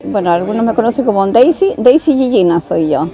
bueno, algunos me conocen como Daisy Gigina soy yo.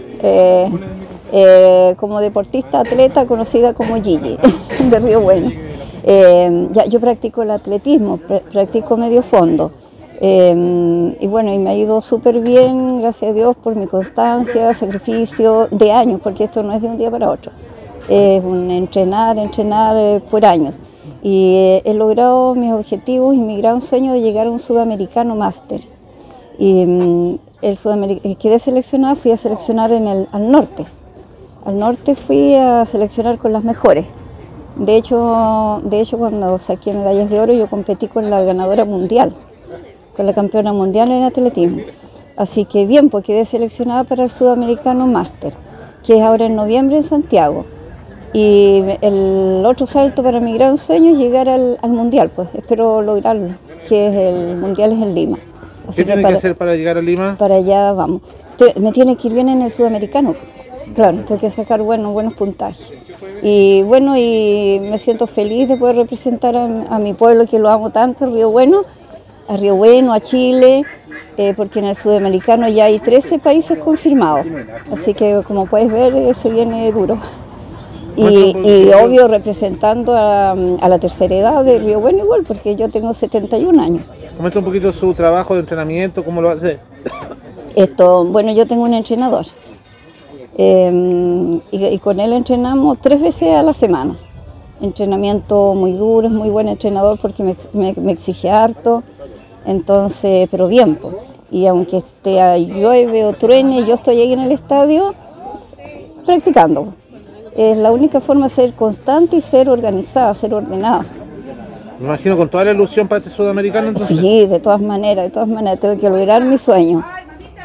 Como deportista atleta conocida como Gigi, de Río Bueno. Yo practico el atletismo, practico medio fondo. Y bueno, y me ha ido súper bien, gracias a Dios, por mi constancia, sacrificio de años, porque esto no es de un día para otro. Es un entrenar por años. Y he logrado mis objetivos y mi gran sueño de llegar a un sudamericano máster. Y quedé seleccionada, fui a seleccionar al norte. Al norte fui a seleccionar con las mejores. De hecho, cuando saqué medallas de oro, yo competí con la ganadora mundial, con la campeona mundial en atletismo. Así que bien, pues quedé seleccionada para el Sudamericano Máster, que es ahora en noviembre en Santiago. Y el otro salto para mi gran sueño es llegar al mundial, pues espero lograrlo, que es el mundial es en Lima. Así ¿qué tiene que hacer para llegar a Lima? Para allá vamos. Me tiene que ir bien en el Sudamericano. Claro, tengo que sacar buenos puntajes. Y bueno, y me siento feliz de poder representar a mi pueblo, que lo amo tanto, Río Bueno, a Chile, porque en el Sudamericano ya hay 13 países confirmados. Así que como puedes ver, se viene duro. Y obvio representando a la tercera edad de Río Bueno igual, porque yo tengo 71 años. Comenta un poquito su trabajo de entrenamiento, cómo lo hace. Bueno, yo tengo un entrenador. Y con él entrenamos 3 veces a la semana. Entrenamiento muy duro, es muy buen entrenador porque me exige harto, entonces, pero bien, pues. Y aunque llueve o truene, yo estoy ahí en el estadio practicando. Es la única forma de ser constante y ser organizada, ser ordenada. Me imagino con toda la ilusión para este sudamericano, entonces. Sí, de todas maneras, tengo que lograr mi sueño.